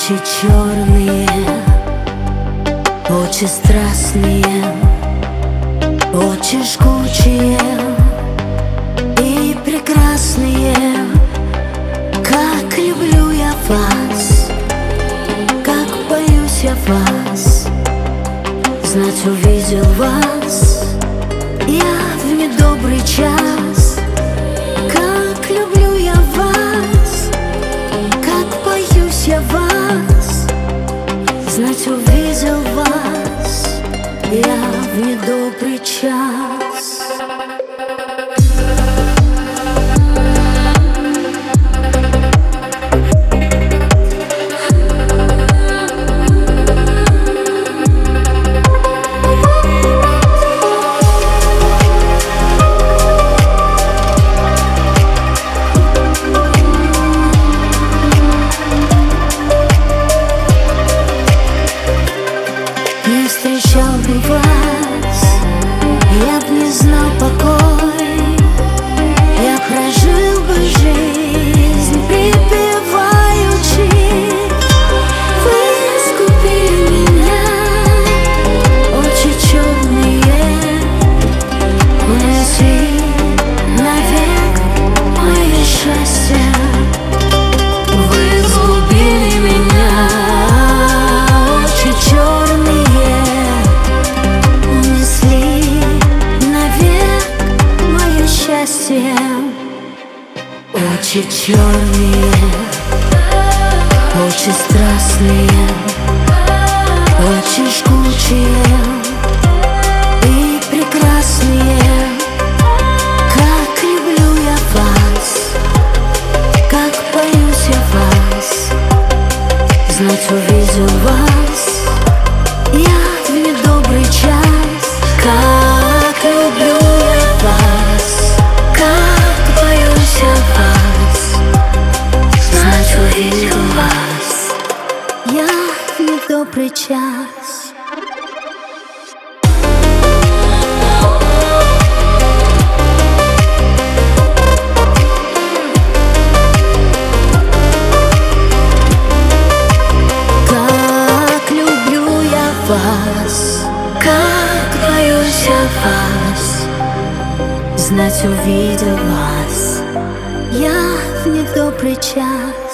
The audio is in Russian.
Очи черные, очи страстные, очи жгучие и прекрасные. Как люблю я вас, как боюсь я вас. Знать увидел вас я в недобрый час. Как люблю я вас, как боюсь я вас. Знать увидел вас я в недобрый час. Не встречал бы вас, я б не знал покой. Я прожил бы жизнь припеваючи. Вы искупили меня, очи черные, унесли навек мое счастье. Вы изгубили меня, очи черные, унесли навек мое счастье. Очи черные, очи страстные, очи жгучие и прекрасные. Как люблю я вас, как боюсь я вас. Знать увидел вас я в недобрый час. Как люблю я вас, как боюсь я вас. Знать увидел вас я в недобрый час. Как люблю я вас, как боюсь я вас. Знать увидел вас я в недобрый час.